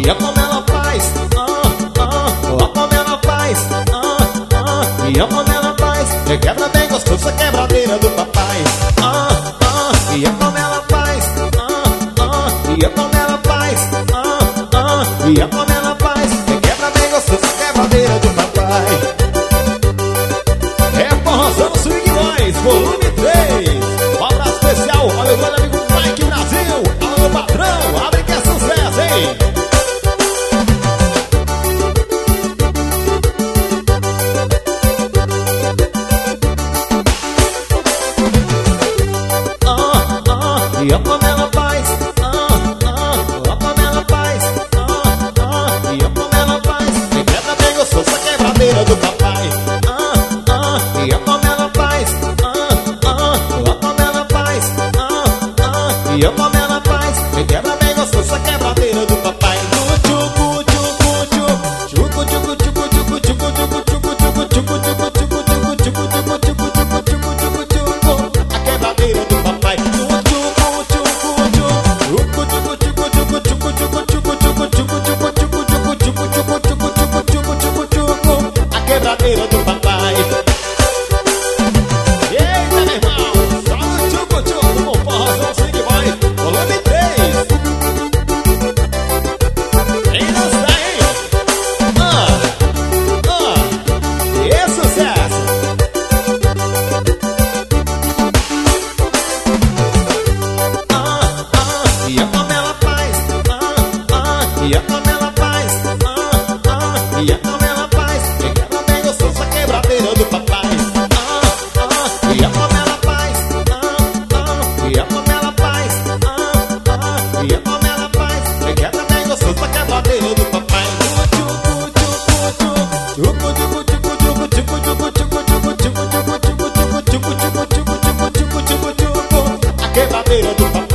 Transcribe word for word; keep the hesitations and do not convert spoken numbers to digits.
E é como ela faz, ah, ah, ó como ela faz, ah, ah, e é como ela faz, é quebra bem gostoso a quebradeira do papai. Ah, ah, e é como ela faz, ah, ah, e é como ela faz, ah, ah, e é como ela faz, é quebra bem gostoso a quebradeira do papai. É Forrozão Swing Boys, volume três. Um abraço especial ao meu grande amigo Mike Brasil. Alô, meu patrão, abre que é sucesso, hein? Ah, ah, e ó como ela faz, ah, ah, ó como ela faz, ah, ah, e ó como ela faz, me quebra bem gostoso a quebradeira do papai. Ah, ah, e ó como ela faz, ah, ah, ó como ela faz, ah, ah, e ó como ela faz, me quebra bem gostoso a quebradeira do papai. Tchucu, tchucu, tchucu, tchucu, tchucu, tchucu, tchucu, tchucu, tchucu, tchucu, tchucu, tchucu, tchucu, tchucu, tchucu, tchucu, tchucu, tchucu, tchucu, tchucu, a quebradeira do papai. A quebradeira do papai. Eita, meu irmão, só no tchucu-tchucu com Forrozão Swing Boys, volume três. Vem dançar, hein? Ah, ah, e sucesso. Ah, ah, e é como ela faz, ah, ah, e é como ela faz, ah, ah, e é como ela faz, e quebra bem gostoso a quebradeira do papai. Ah, ah, e é como ela faz, ah, ah, e é como ela faz, ah, ah, e é como ela faz, e quebra bem gostoso a quebradeira do papai. Tchucu, tchucu, tchucu, tchucu, tchucu, tchucu, tchucu, tchucu, tchucu, tchucu, tchucu, tchucu, tchucu, tchucu, tchucu, tchucu, tchucu, tchucu, tchucu, tchucu, a quebradeira do papai.